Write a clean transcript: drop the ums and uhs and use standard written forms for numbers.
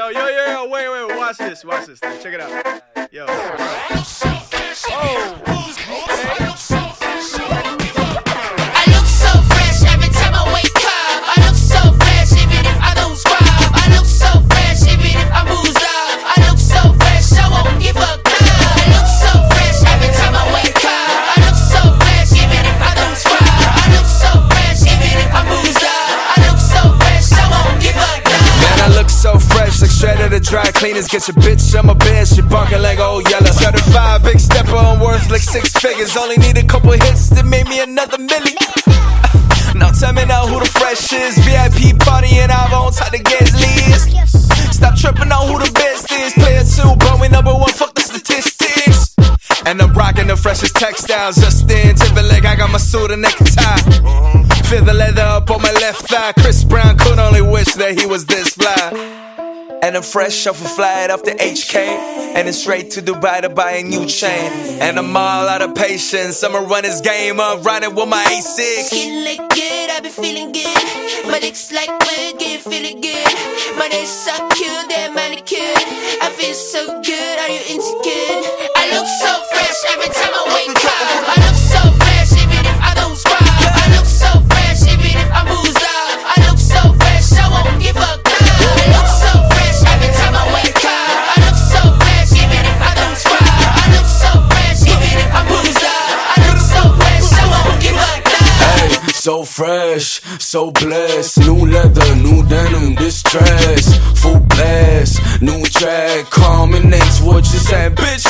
Yo, wait, watch this, check it out. Yo. Oh. The dry cleaners, get your bitch on my bed, she barking like old yellow. Certified big stepper, I'm worth like 6 figures. Only need a couple hits to make me another milli. Now tell me now who the fresh is. VIP party and I'm on top the guest list. Stop tripping on who the best is. Player 2, but we number 1, fuck the statistics. And I'm rocking the freshest textiles. Justin Timberlake, I got my suit and necktie. Feel the leather up on my left thigh. Chris Brown could only wish that he was this fly. And I'm fresh off a flight off the HK, and it's straight to Dubai to buy a new chain. And I'm all out of patience, I'ma run this game up, riding with my A6. Skin look good, I been feeling good. My dick's like wood, get feeling good. My nails so cute, they're manicured. I feel so good, are you insecure? I look so fresh every time I wake up. I look so fresh even if I don't scrub. I look so fresh even if I'm boozed up. I look so fresh, I won't give a crap. I look so fresh every time I wake up. I look so fresh even if I don't scrub. I look so fresh even if I'm boozed up. I look so fresh, I won't give a crap. Hey, so fresh, so blessed. New leather, new denim, this dress. Full blast, new track, culminates what you said. Bitch,